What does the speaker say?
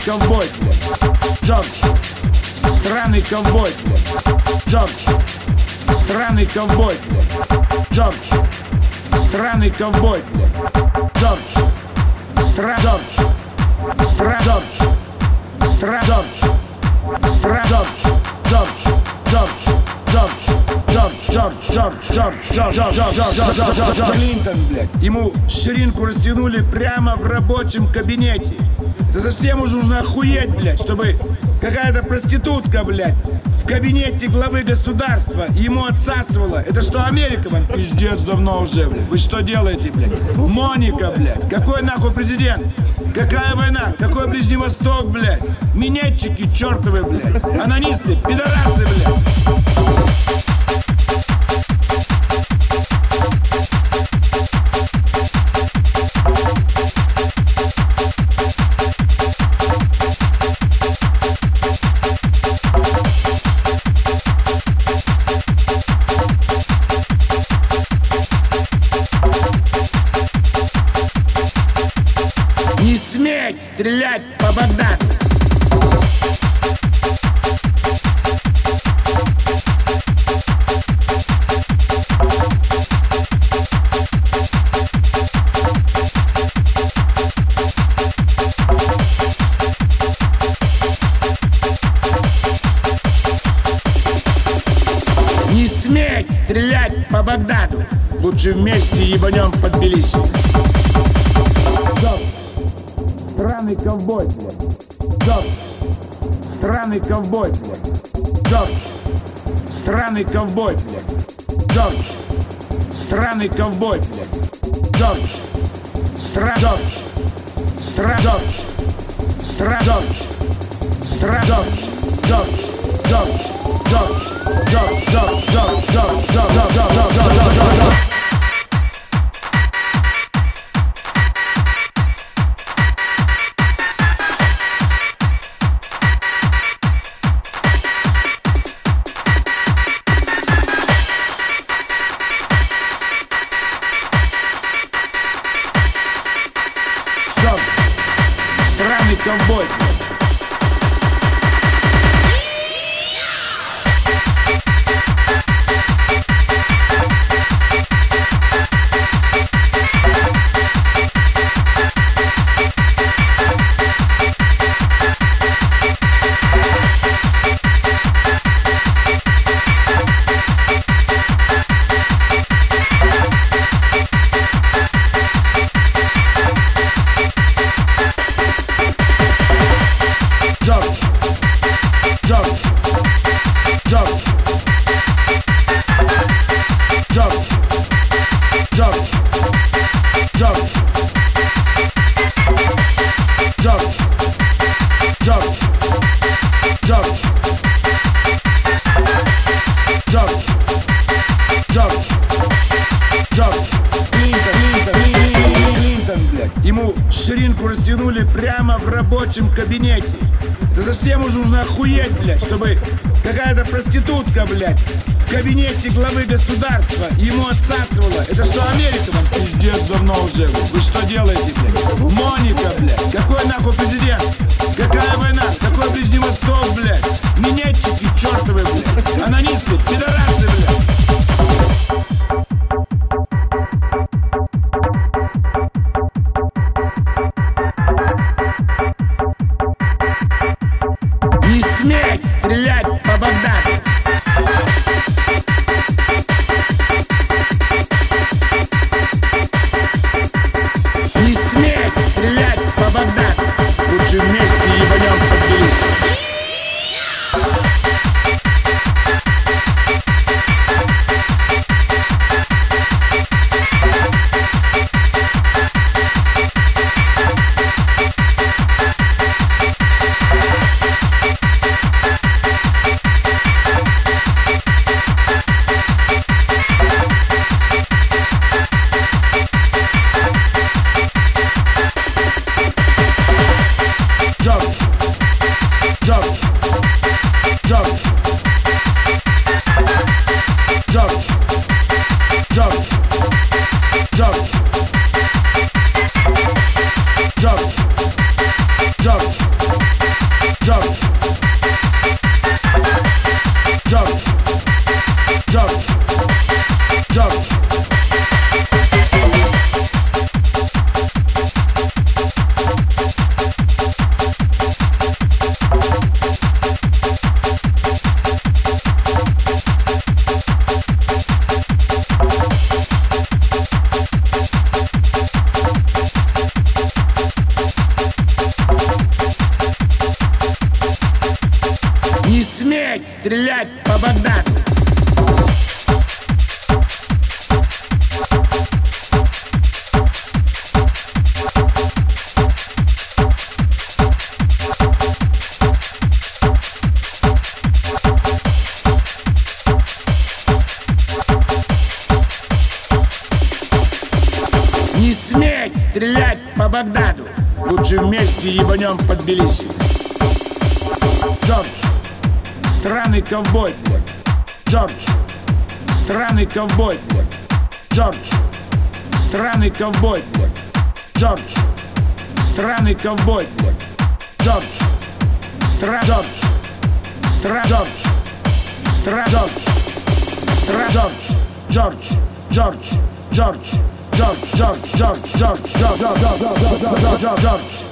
ковбой, блядь. Джордж, странный ковбой, блядь. Джордж, странный ковбой, блядь. Джордж, странный ковбой, блядь. Джордж, Джордж, Клинтон, блядь, ему ширинку растянули прямо в рабочем кабинете. Это совсем уже нужно охуеть, блядь, чтобы какая-то проститутка, блядь, в кабинете главы государства ему отсасывала. Это что, Америка, блядь? Пиздец давно уже, блядь. Вы что делаете, блядь? Моника, блядь. Какой нахуй президент? Какая война? Какой Ближний Восток, блядь? Минетчики чертовы, блядь. Анонисты, пидорасы, блядь. Стрелять по Багдаду. Не сметь стрелять по Багдаду. Лучше вместе ебанем под Тбилиси. Странный ковбой, блядь. Джордж, странный ковбой, блядь. Джордж, странный ковбой, блядь. Джордж, странный ковбой, блядь. Джордж, ковбой. Ему ширинку растянули прямо в рабочем кабинете. Это совсем уже нужно охуеть, блядь, чтобы какая-то проститутка, блядь, в кабинете главы государства ему отсасывала. Это что, Америка, блядь? Пиздец давно уже, блядь. Вы что делаете, блядь? Моника, блядь. Какой нахуй президент? Какая война? Какой Ближний Восток, блядь? Минетчики чертовы, блядь. Анонисты, пидорасы, блядь. Стрелять по Багдаду. Не сметь стрелять по Багдаду. Лучше вместе ебанем под Тбилиси. сметь стрелять по Багдаду. Не сметь стрелять по Багдаду. Лучше вместе ебанем под Тбилиси. Джордж, странный ковбой, блядь. Джордж, странный ковбой, блядь. Джордж, странный ковбой, блядь. Джордж, странный ковбой, блядь. Джордж, Джордж, Джордж, Джордж, Джордж, Джордж, Джордж, Джордж, Джордж, Джордж, Джордж, Джордж, Джордж, Джордж, Джордж, Джордж, Джордж.